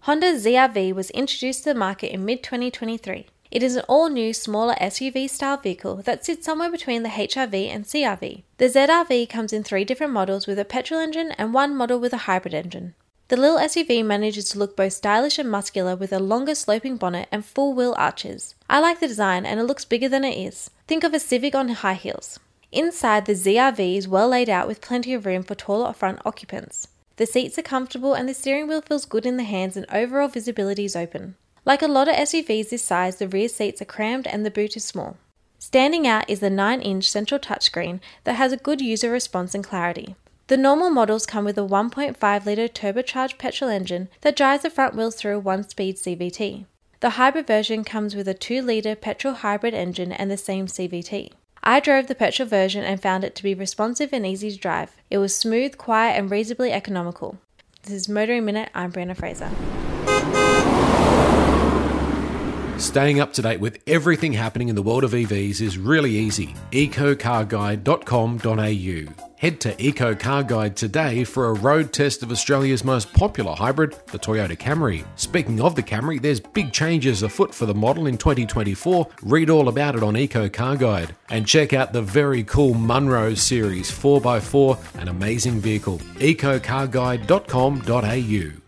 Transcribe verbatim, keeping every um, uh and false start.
Honda's Z R V was introduced to the market in mid twenty twenty-three. It is an all-new, smaller S U V-style vehicle that sits somewhere between the H R V and C R V. The Z R V comes in three different models with a petrol engine and one model with a hybrid engine. The little S U V manages to look both stylish and muscular with a longer sloping bonnet and full wheel arches. I like the design and it looks bigger than it is. Think of a Civic on high heels. Inside, the Z R V is well laid out with plenty of room for taller front occupants. The seats are comfortable and the steering wheel feels good in the hands and overall visibility is open. Like a lot of S U Vs this size, the rear seats are crammed and the boot is small. Standing out is the nine inch central touchscreen that has a good user response and clarity. The normal models come with a one point five litre turbocharged petrol engine that drives the front wheels through a one-speed C V T. The hybrid version comes with a two litre petrol hybrid engine and the same C V T. I drove the petrol version and found it to be responsive and easy to drive. It was smooth, quiet and reasonably economical. This is Motoring Minute, I'm Brianna Fraser. Staying up to date with everything happening in the world of E Vs is really easy. eco car guide dot com dot a u. Head to EcoCarGuide today for a road test of Australia's most popular hybrid, the Toyota Camry. Speaking of the Camry, there's big changes afoot for the model in twenty twenty-four. Read all about it on EcoCarGuide. And check out the very cool Munro Series four by four, an amazing vehicle. eco car guide dot com dot a u.